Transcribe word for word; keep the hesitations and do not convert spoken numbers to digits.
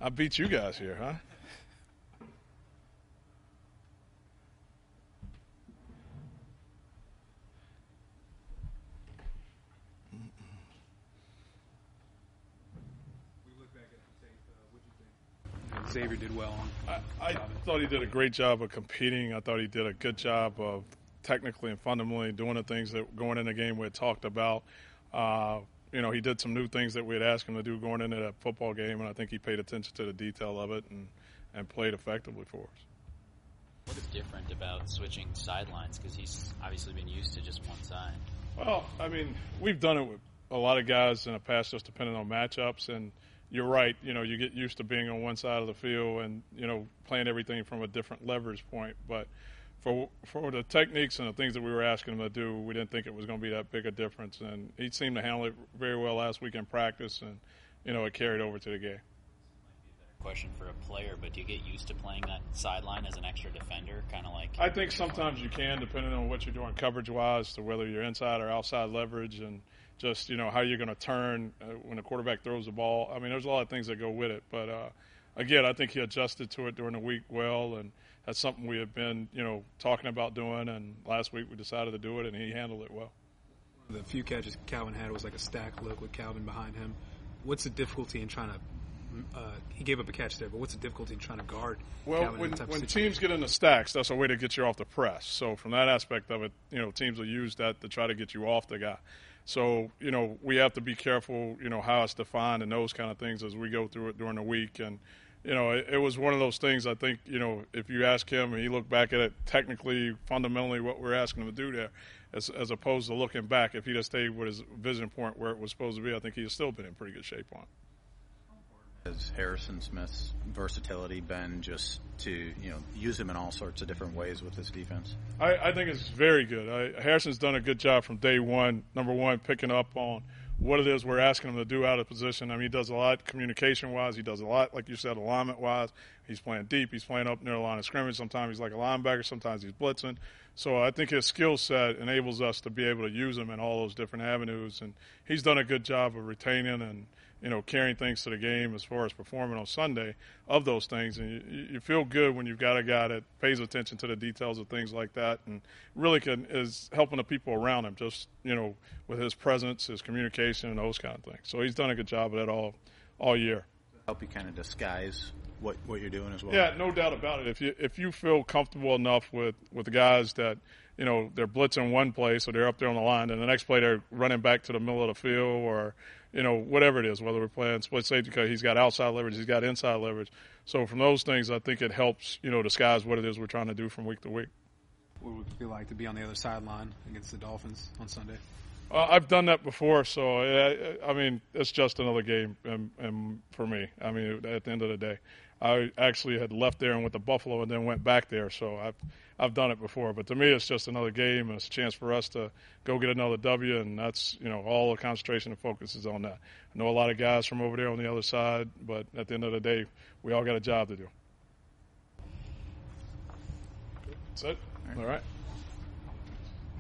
I beat you guys here, huh? Xavier did well. I, I thought he did a great job of competing. I thought he did a good job of technically and fundamentally doing the things that going in the game we had talked about. Uh, you know, he did some new things that we had asked him to do going into that football game, and I think he paid attention to the detail of it and, and played effectively for us. What is different about switching sidelines? Because he's obviously been used to just one side. Well, I mean, we've done it with a lot of guys in the past just depending on matchups, and you're right. You know, you get used to being on one side of the field and, you know, playing everything from a different leverage point. But for for the techniques and the things that we were asking him to do, we didn't think it was going to be that big a difference. And he seemed to handle it very well last week in practice, and, you know, it carried over to the game. Question for a player, but do you get used to playing that sideline as an extra defender, kind of like? I think sometimes you can, depending on what you're doing coverage-wise, to whether you're inside or outside leverage, and just, you know, how you're going to turn uh, when the quarterback throws the ball. I mean, there's a lot of things that go with it. But, uh, again, I think he adjusted to it during the week well, and that's something we have been, you know, talking about doing, and last week we decided to do it, and he handled it well. The few catches Calvin had was like a stack look with Calvin behind him. What's the difficulty in trying to Uh, he gave up a catch there, but what's the difficulty in trying to guard? Well, Calvin when, in that type of when situation? teams get into stacks, that's a way to get you off the press. So from that aspect of it, you know, teams will use that to try to get you off the guy. So, you know, we have to be careful, you know, how it's defined and those kind of things as we go through it during the week. And, you know, it, it was one of those things, I think, you know, if you ask him and he looked back at it, technically, fundamentally what we're asking him to do there, as, as opposed to looking back, if he'd have stayed with his vision point where it was supposed to be, I think he'd still been in pretty good shape on it. Has Harrison Smith's versatility been just to, you know, use him in all sorts of different ways with this defense? I, I think it's very good. I, Harrison's done a good job from day one, number one, picking up on what it is we're asking him to do out of position. I mean, he does a lot communication-wise. He does a lot, like you said, alignment-wise. He's playing deep. He's playing up near the line of scrimmage. Sometimes he's like a linebacker. Sometimes he's blitzing. So I think his skill set enables us to be able to use him in all those different avenues. And he's done a good job of retaining and, you know, carrying things to the game as far as performing on Sunday of those things. And you, you feel good when you've got a guy that pays attention to the details of things like that and really can is helping the people around him just, you know, with his presence, his communication, and those kind of things. So he's done a good job of that all all year. Help you kind of disguise what, what you're doing as well? Yeah, no doubt about it. If you if you feel comfortable enough with, with the guys that, you know, they're blitzing one play, so they're up there on the line, and the next play they're running back to the middle of the field or, you know, whatever it is, whether we're playing split safety because he's got outside leverage, he's got inside leverage. So from those things, I think it helps, you know, disguise what it is we're trying to do from week to week. What would it feel like to be on the other sideline against the Dolphins on Sunday? Uh, I've done that before, so, I, I mean, it's just another game and, and for me. I mean, at the end of the day. I actually had left there and went to Buffalo and then went back there, so I've I've done it before. But to me, it's just another game, and it's a chance for us to go get another W, and that's, you know, all the concentration and focus is on that. I know a lot of guys from over there on the other side, but at the end of the day, we all got a job to do. That's it? All right. All right.